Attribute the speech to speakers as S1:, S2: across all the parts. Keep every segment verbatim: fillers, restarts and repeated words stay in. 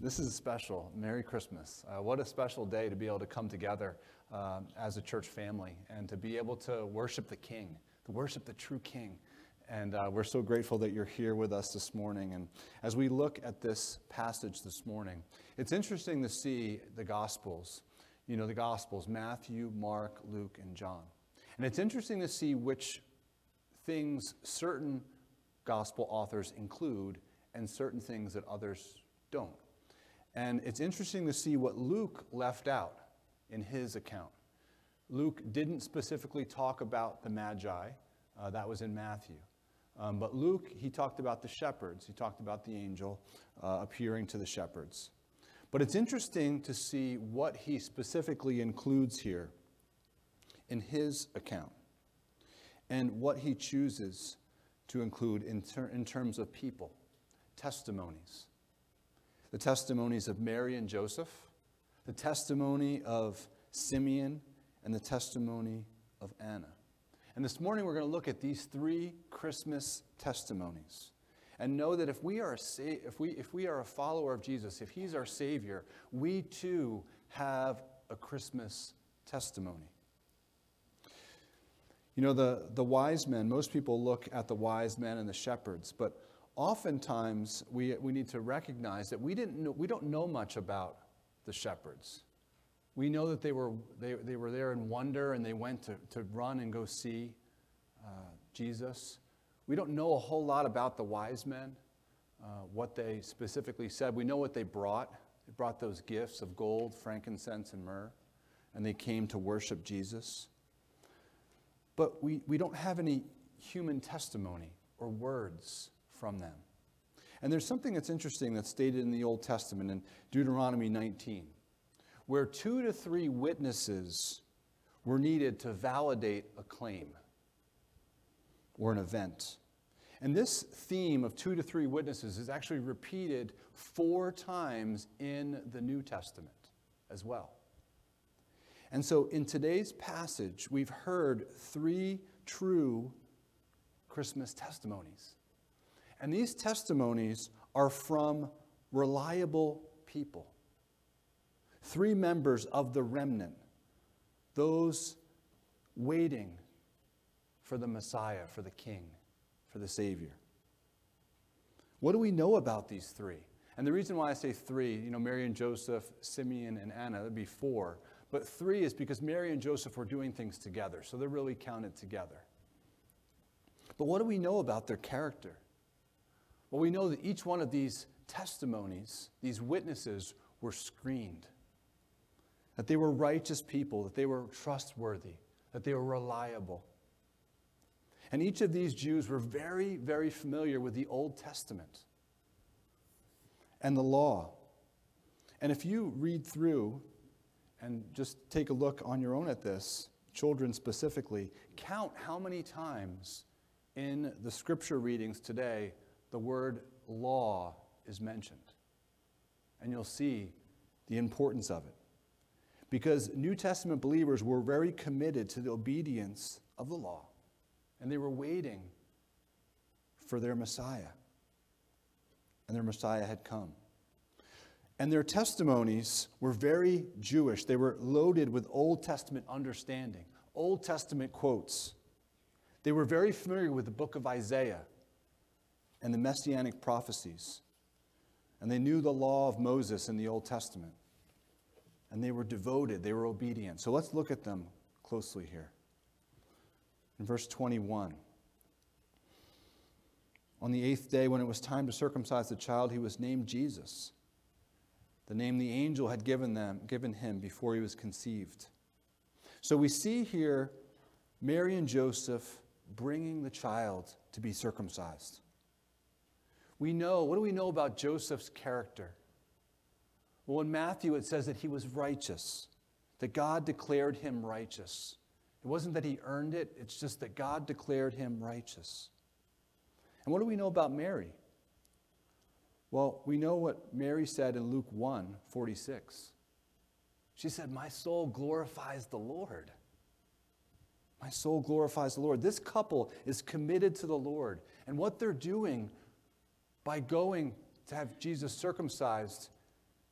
S1: This is special. Merry Christmas. Uh, what a special day to be able to come together uh, as a church family and to be able to worship the King, to worship the true King. And uh, we're so grateful that you're here with us this morning. And as we look at this passage this morning, it's interesting to see the Gospels. You know, the Gospels, Matthew, Mark, Luke, and John. And it's interesting to see which things certain Gospel authors include and certain things that others don't. And it's interesting to see what Luke left out in his account. Luke didn't specifically talk about the Magi. Uh, that was in Matthew. Um, but Luke, he talked about the shepherds. He talked about the angel uh, appearing to the shepherds. But it's interesting to see what he specifically includes here in his account and what he chooses to include in, ter- in terms of people, testimonies. The testimonies of Mary and Joseph, the testimony of Simeon, and the testimony of Anna. And this morning we're going to look at these three Christmas testimonies and know that if we are a sa- if we if we are a follower of Jesus, if he's our Savior, we too have a Christmas testimony. You know, the, the wise men, most people look at the wise men and the shepherds, but oftentimes we, we need to recognize that we didn't know, we don't know much about the shepherds. We know that they were they, they were there in wonder and they went to, to run and go see uh, Jesus. We don't know a whole lot about the wise men, uh, what they specifically said. We know what they brought. They brought those gifts of gold, frankincense, and myrrh, and they came to worship Jesus. But we, we don't have any human testimony or words from them. And there's something that's interesting that's stated in the Old Testament in Deuteronomy nineteen, where two to three witnesses were needed to validate a claim or an event. And this theme of two to three witnesses is actually repeated four times in the New Testament as well. And so in today's passage, we've heard three true Christmas testimonies. And these testimonies are from reliable people. Three members of the remnant, those waiting for the Messiah, for the King, for the Savior. What do we know about these three? And the reason why I say three, you know, Mary and Joseph, Simeon and Anna, that'd be four. But three is because Mary and Joseph were doing things together, so they're really counted together. But what do we know about their character? Well, we know that each one of these testimonies, these witnesses, were screened. That they were righteous people, that they were trustworthy, that they were reliable. And each of these Jews were very, very familiar with the Old Testament and the law. And if you read through and just take a look on your own at this, children specifically, count how many times in the scripture readings today the word law is mentioned. And you'll see the importance of it. Because New Testament believers were very committed to the obedience of the law. And they were waiting for their Messiah. And their Messiah had come. And their testimonies were very Jewish. They were loaded with Old Testament understanding, Old Testament quotes. They were very familiar with the book of Isaiah and the messianic prophecies. And they knew the law of Moses in the Old Testament. And they were devoted, they were obedient. So let's look at them closely here. In verse twenty-one. On the eighth day, when it was time to circumcise the child, he was named Jesus, the name the angel had given them, given him before he was conceived. So we see here Mary and Joseph bringing the child to be circumcised. We know, what do we know about Joseph's character? Well, in Matthew it says that he was righteous, that God declared him righteous. It wasn't that he earned it, it's just that God declared him righteous. And what do we know about Mary? Well, we know what Mary said in Luke one forty-six. She said, "My soul glorifies the Lord. My soul glorifies the Lord." This couple is committed to the Lord. And what they're doing by going to have Jesus circumcised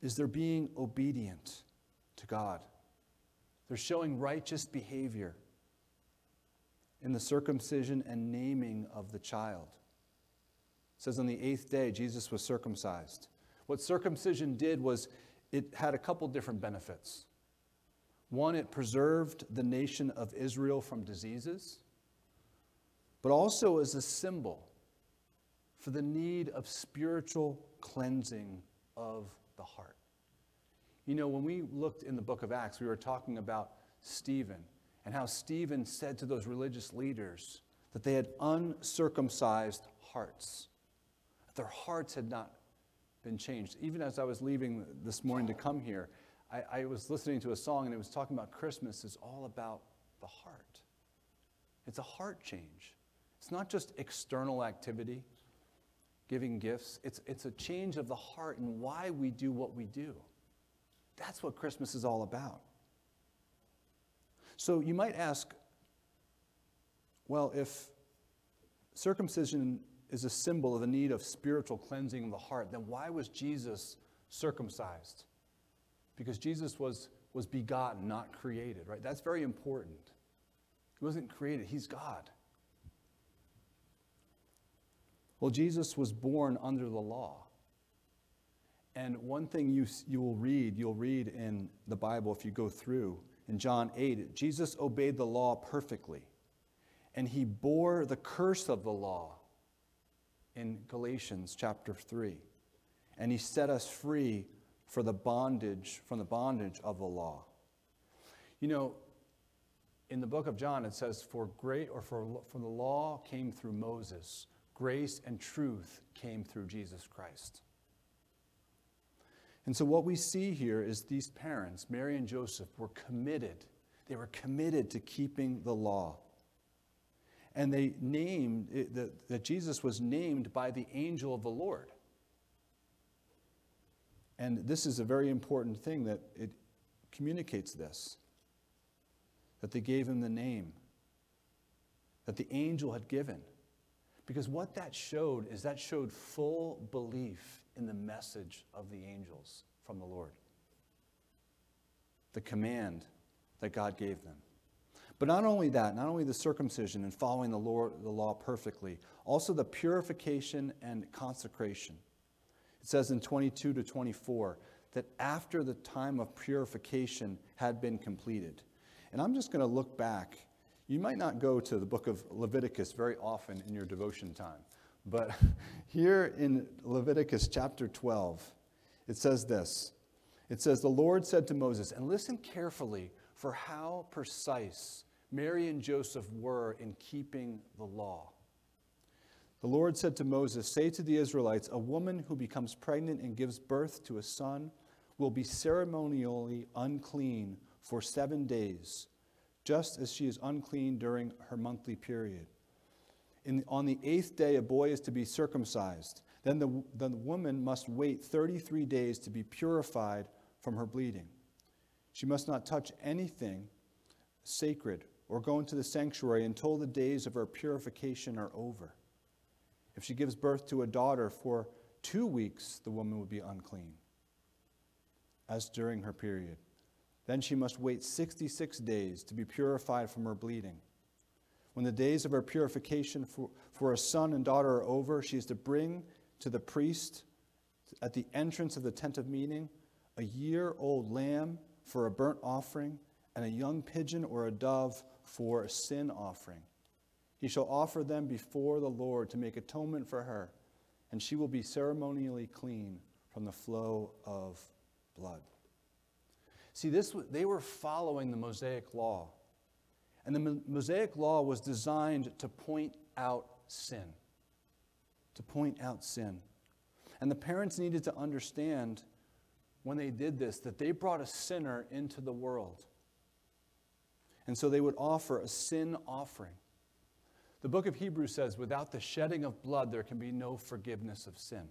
S1: is they're being obedient to God. They're showing righteous behavior in the circumcision and naming of the child. It says on the eighth day, Jesus was circumcised. What circumcision did was it had a couple different benefits. One, it preserved the nation of Israel from diseases, but also as a symbol for the need of spiritual cleansing of the heart. You know, when we looked in the book of Acts, we were talking about Stephen and how Stephen said to those religious leaders that they had uncircumcised hearts. Their hearts had not been changed. Even as I was leaving this morning to come here, I, I was listening to a song and it was talking about Christmas is all about the heart. It's a heart change. It's not just external activity, giving gifts. It's, it's a change of the heart and why we do what we do. That's what Christmas is all about. So you might ask, well, if circumcision is a symbol of the need of spiritual cleansing of the heart, then why was Jesus circumcised? Because Jesus was, was begotten, not created, right? That's very important. He wasn't created, he's God. Well, Jesus was born under the law. And one thing you, you will read, you'll read in the Bible if you go through, in John eight, Jesus obeyed the law perfectly. And he bore the curse of the law in Galatians chapter three. And he set us free for the bondage, from the bondage of the law. You know, in the book of John it says, for great or for from the law came through Moses, grace and truth came through Jesus Christ. And so what we see here is these parents, Mary and Joseph, were committed. They were committed to keeping the law. And they named, it, that, that Jesus was named by the angel of the Lord. And this is a very important thing that it communicates this. That they gave him the name that the angel had given. Because what that showed is that showed full belief in the message of the angels from the Lord. The command that God gave them. But not only that, not only the circumcision and following the law, the law perfectly, also the purification and consecration. It says in twenty-two to twenty-four that after the time of purification had been completed. And I'm just going to look back. You might not go to the book of Leviticus very often in your devotion time. But here in Leviticus chapter twelve, it says this. It says, the Lord said to Moses, and listen carefully for how precise Mary and Joseph were in keeping the law. The Lord said to Moses, say to the Israelites, a woman who becomes pregnant and gives birth to a son will be ceremonially unclean for seven days, just as she is unclean during her monthly period. In, on the eighth day, a boy is to be circumcised. Then the, the woman must wait thirty-three days to be purified from her bleeding. She must not touch anything sacred or go into the sanctuary until the days of her purification are over. If she gives birth to a daughter, for two weeks the woman will be unclean, as during her period. Then she must wait sixty-six days to be purified from her bleeding. When the days of her purification for, for a son and daughter are over, she is to bring to the priest at the entrance of the tent of meeting a year-old lamb for a burnt offering and a young pigeon or a dove for a sin offering. He shall offer them before the Lord to make atonement for her, and she will be ceremonially clean from the flow of blood. See, this they were following the Mosaic law. And the Mosaic law was designed to point out sin. To point out sin. And the parents needed to understand when they did this that they brought a sinner into the world. And so they would offer a sin offering. The book of Hebrews says, without the shedding of blood, there can be no forgiveness of sin.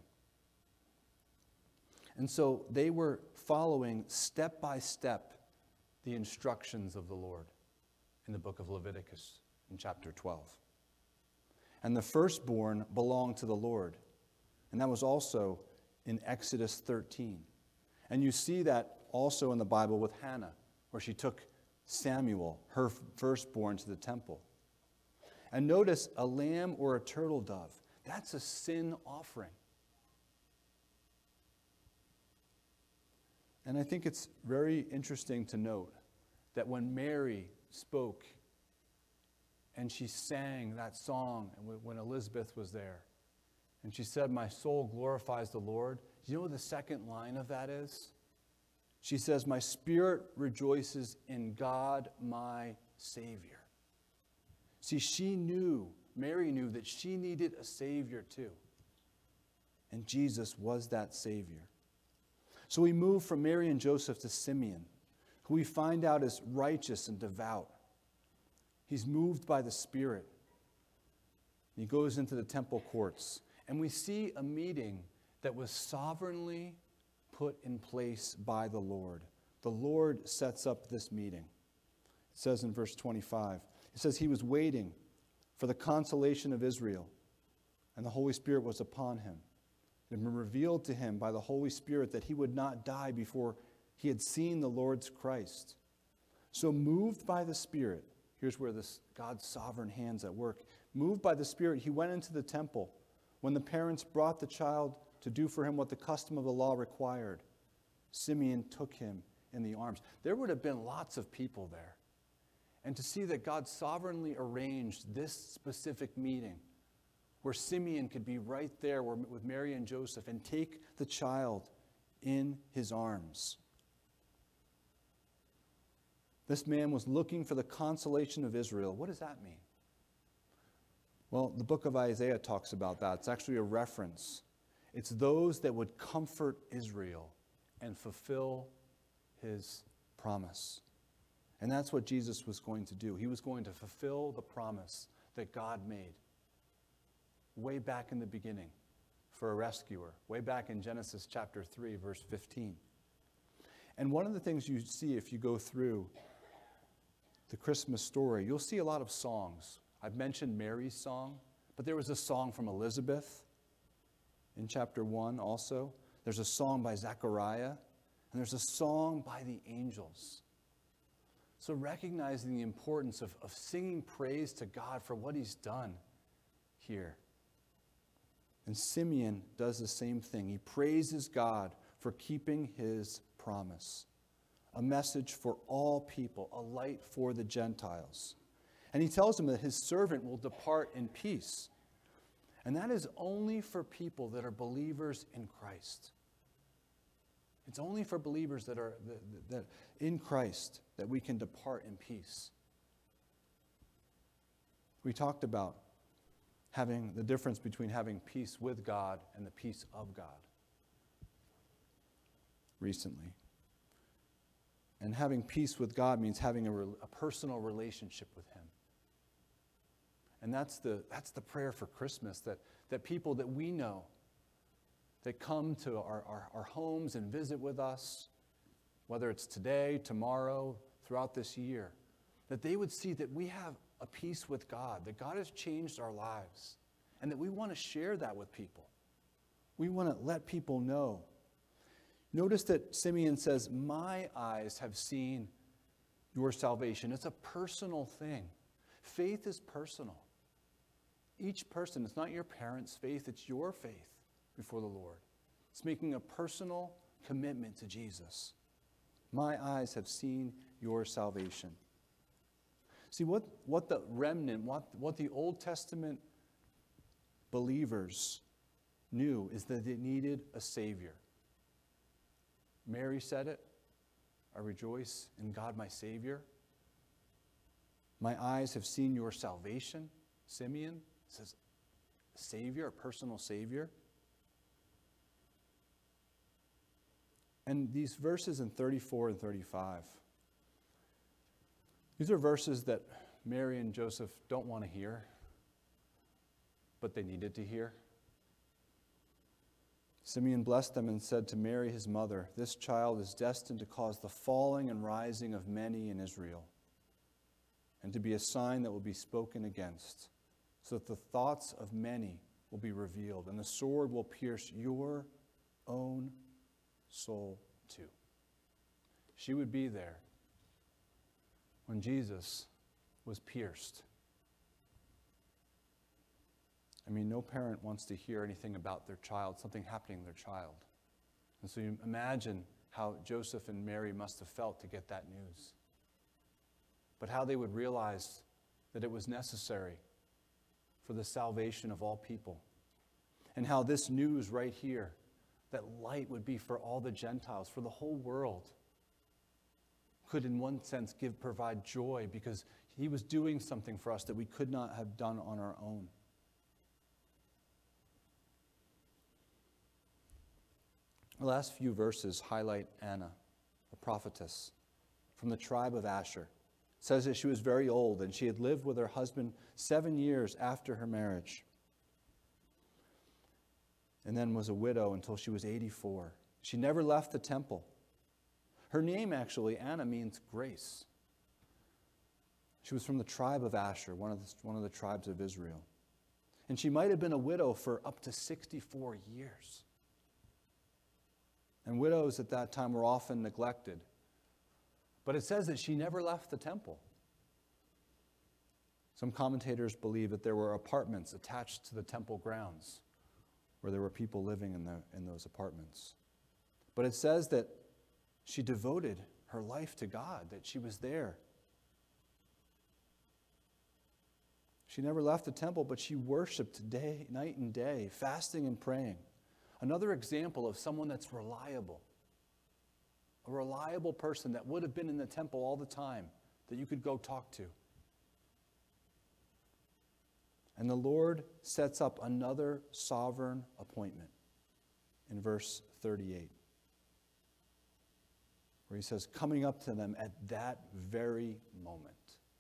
S1: And so they were following step by step the instructions of the Lord in the book of Leviticus in chapter twelve. And the firstborn belonged to the Lord. And that was also in Exodus thirteen. And you see that also in the Bible with Hannah, where she took Samuel, her firstborn, to the temple. And notice a lamb or a turtle dove. That's a sin offering. And I think it's very interesting to note that when Mary spoke and she sang that song and when Elizabeth was there, and she said, "My soul glorifies the Lord," do you know what the second line of that is? She says, "My spirit rejoices in God, my Savior." See, she knew, Mary knew that she needed a Savior too. And Jesus was that Savior. So we move from Mary and Joseph to Simeon, who we find out is righteous and devout. He's moved by the Spirit. He goes into the temple courts. And we see a meeting that was sovereignly put in place by the Lord. The Lord sets up this meeting. It says in verse twenty-five, it says, "He was waiting for the consolation of Israel, and the Holy Spirit was upon him. It had been revealed to him by the Holy Spirit that he would not die before he had seen the Lord's Christ." So moved by the Spirit, here's where this God's sovereign hand's at work. Moved by the Spirit, he went into the temple when the parents brought the child to do for him what the custom of the law required. Simeon took him in the arms. There would have been lots of people there. And to see that God sovereignly arranged this specific meeting where Simeon could be right there with Mary and Joseph and take the child in his arms. This man was looking for the consolation of Israel. What does that mean? Well, the book of Isaiah talks about that. It's actually a reference. It's those that would comfort Israel and fulfill his promise. And that's what Jesus was going to do. He was going to fulfill the promise that God made way back in the beginning for a rescuer, way back in Genesis chapter three, verse fifteen. And one of the things you see if you go through the Christmas story, you'll see a lot of songs. I've mentioned Mary's song, but there was a song from Elizabeth in chapter one also. There's a song by Zechariah, and there's a song by the angels. So recognizing the importance of, of singing praise to God for what he's done here. And Simeon does the same thing. He praises God for keeping his promise. A message for all people, a light for the Gentiles. And he tells them that his servant will depart in peace. And that is only for people that are believers in Christ. It's only for believers that are that, that in Christ that we can depart in peace. We talked about having the difference between having peace with God and the peace of God recently. And having peace with God means having a, a personal relationship with him. And that's the, that's the prayer for Christmas, that, that people that we know, that come to our, our, our homes and visit with us, whether it's today, tomorrow, throughout this year, that they would see that we have a peace with God, that God has changed our lives, and that we want to share that with people. We want to let people know. Notice that Simeon says, "My eyes have seen your salvation." It's a personal thing. Faith is personal. Each person, it's not your parents' faith, it's your faith before the Lord. It's making a personal commitment to Jesus. My eyes have seen your salvation. See, what, what the remnant, what, what the Old Testament believers knew is that they needed a Savior. Mary said it, "I rejoice in God my Savior." My eyes have seen your salvation. Simeon says, a Savior, a personal Savior. And these verses in thirty-four and thirty-five, these are verses that Mary and Joseph don't want to hear, but they needed to hear. Simeon blessed them and said to Mary, his mother, "This child is destined to cause the falling and rising of many in Israel, and to be a sign that will be spoken against, so that the thoughts of many will be revealed, and the sword will pierce your own soul to. She would be there when Jesus was pierced. I mean, no parent wants to hear anything about their child, something happening to their child. And so you imagine how Joseph and Mary must have felt to get that news. But how they would realize that it was necessary for the salvation of all people. And how this news right here, that light would be for all the Gentiles, for the whole world, could in one sense give provide joy, because he was doing something for us that we could not have done on our own. The last few verses highlight Anna, a prophetess from the tribe of Asher. It says that she was very old and she had lived with her husband seven years after her marriage, and then was a widow until she was eighty-four. She never left the temple. Her name, actually, Anna, means grace. She was from the tribe of Asher, one of the, one of the tribes of Israel. And she might have been a widow for up to sixty-four years. And widows at that time were often neglected. But it says that she never left the temple. Some commentators believe that there were apartments attached to the temple grounds where there were people living in, the, in those apartments. But it says that she devoted her life to God, that she was there. She never left the temple, but she worshiped day, night and day, fasting and praying. Another example of someone that's reliable. A reliable person that would have been in the temple all the time, that you could go talk to. And the Lord sets up another sovereign appointment in verse thirty-eight, where he says, coming up to them at that very moment.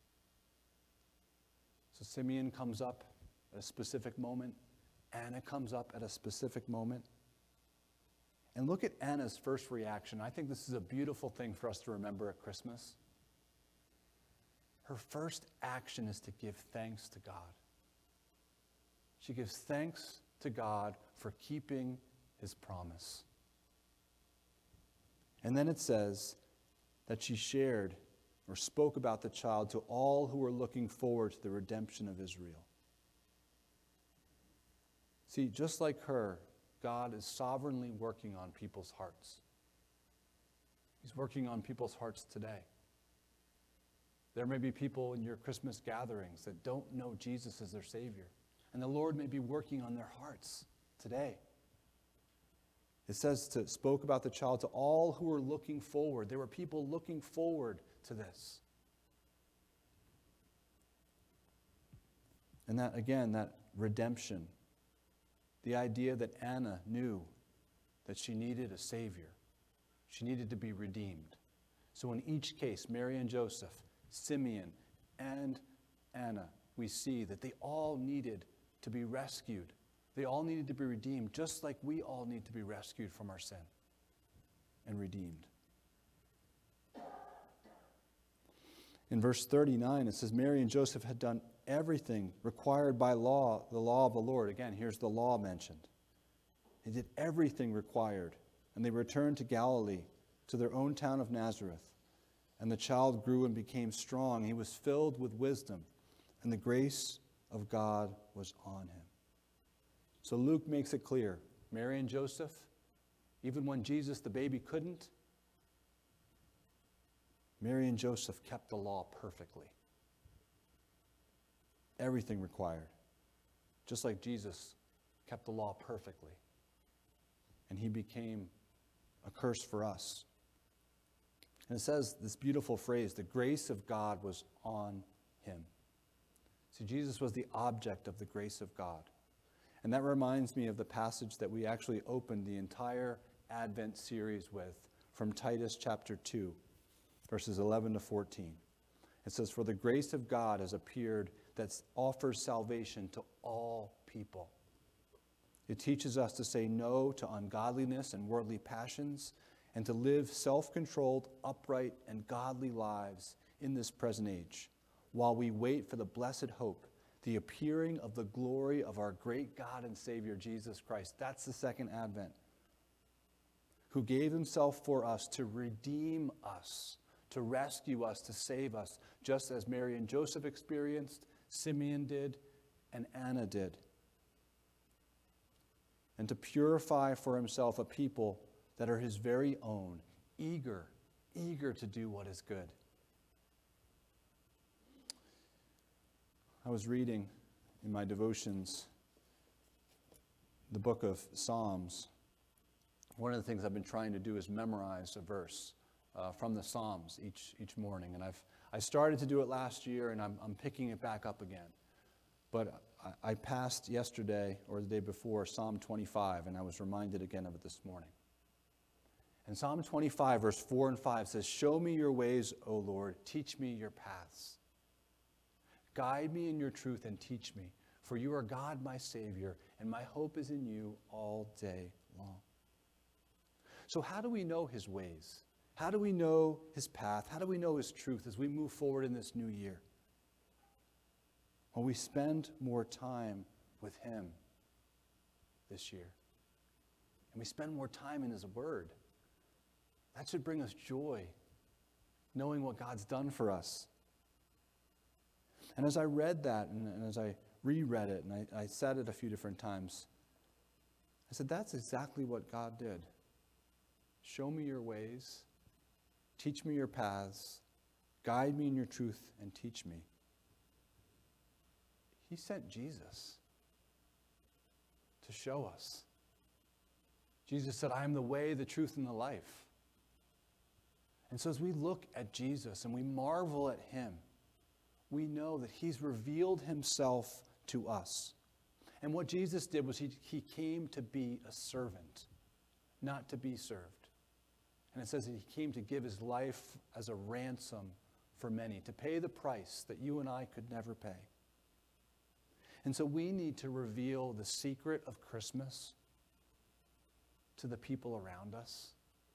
S1: So Simeon comes up at a specific moment. Anna comes up at a specific moment. And look at Anna's first reaction. I think this is a beautiful thing for us to remember at Christmas. Her first action is to give thanks to God. She gives thanks to God for keeping his promise. And then it says that she shared or spoke about the child to all who were looking forward to the redemption of Israel. See, just like her, God is sovereignly working on people's hearts. He's working on people's hearts today. There may be people in your Christmas gatherings that don't know Jesus as their Savior, and the Lord may be working on their hearts today. It says to spoke about the child to all who were looking forward. There were people looking forward to this. And that, again, that redemption, the idea that Anna knew that she needed a Savior. She needed to be redeemed. So in each case, Mary and Joseph, Simeon, and Anna, we see that they all needed to be rescued. They all needed to be redeemed, just like we all need to be rescued from our sin and redeemed. In verse thirty-nine, it says, Mary and Joseph had done everything required by law, the law of the Lord. Again, here's the law mentioned. They did everything required, and they returned to Galilee, to their own town of Nazareth. And the child grew and became strong. He was filled with wisdom, and the grace of God was on him. So Luke makes it clear, Mary and Joseph, even when Jesus, the baby, couldn't, Mary and Joseph kept the law perfectly. Everything required. Just like Jesus kept the law perfectly. And he became a curse for us. And it says this beautiful phrase, the grace of God was on him. See, Jesus was the object of the grace of God. And that reminds me of the passage that we actually opened the entire Advent series with from Titus chapter two, verses eleven to fourteen. It says, for the grace of God has appeared that offers salvation to all people. It teaches us to say no to ungodliness and worldly passions and to live self-controlled, upright, and godly lives in this present age while we wait for the blessed hope, the appearing of the glory of our great God and Savior, Jesus Christ. That's the second advent. who gave himself for us to redeem us, to rescue us, to save us, just as Mary and Joseph experienced, Simeon did, and Anna did. And to purify for himself a people that are his very own, eager, eager to do what is good. I was reading in my devotions the book of Psalms. One of the things I've been trying to do is memorize a verse uh, from the Psalms each each morning. And I've I started to do it last year, and I'm I'm picking it back up again. But I, I passed yesterday or the day before Psalm twenty-five, and I was reminded again of it this morning. And Psalm twenty-five, verse four and five says, "Show me your ways, O Lord, teach me your paths. Guide me in your truth and teach me, for you are God, my Savior, and my hope is in you all day long." So how do we know his ways? How do we know his path? How do we know his truth as we move forward in this new year? Well, we spend more time with him this year. And we spend more time in his word. That should bring us joy, knowing what God's done for us. And as I read that, and, and as I reread it, and I, I said it a few different times, I said, that's exactly what God did. Show me your ways, teach me your paths, guide me in your truth, and teach me. He sent Jesus to show us. Jesus said, "I am the way, the truth, and the life." And so as we look at Jesus and we marvel at him, we know that he's revealed himself to us. And what Jesus did was he, he came to be a servant, not to be served. And it says that he came to give his life as a ransom for many, to pay the price that you and I could never pay. And so we need to reveal the secret of Christmas to the people around us.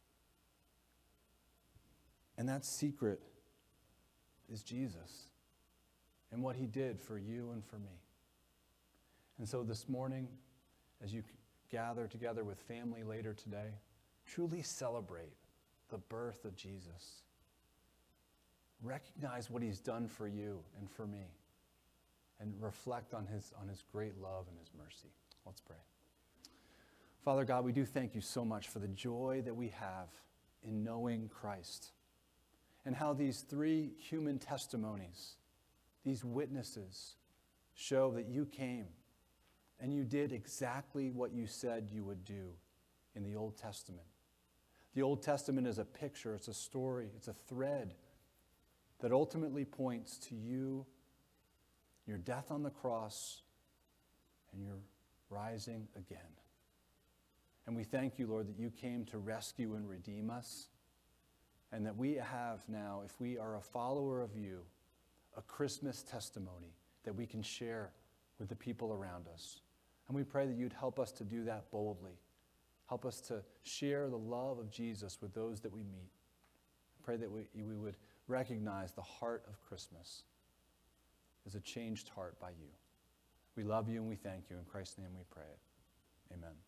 S1: And that secret is Jesus and what he did for you and for me. And so this morning, as you gather together with family later today, truly celebrate the birth of Jesus. Recognize what he's done for you and for me, and reflect on his, on his great love and his mercy. Let's pray. Father God, we do thank you so much for the joy that we have in knowing Christ, and how these three human testimonies, these witnesses, show that you came and you did exactly what you said you would do in the Old Testament. The Old Testament is a picture, it's a story, it's a thread that ultimately points to you, your death on the cross, and your rising again. And we thank you, Lord, that you came to rescue and redeem us, and that we have now, if we are a follower of you, a Christmas testimony that we can share with the people around us. And we pray that you'd help us to do that boldly. Help us to share the love of Jesus with those that we meet. I pray that we, we would recognize the heart of Christmas as a changed heart by you. We love you and we thank you. In Christ's name we pray it. Amen.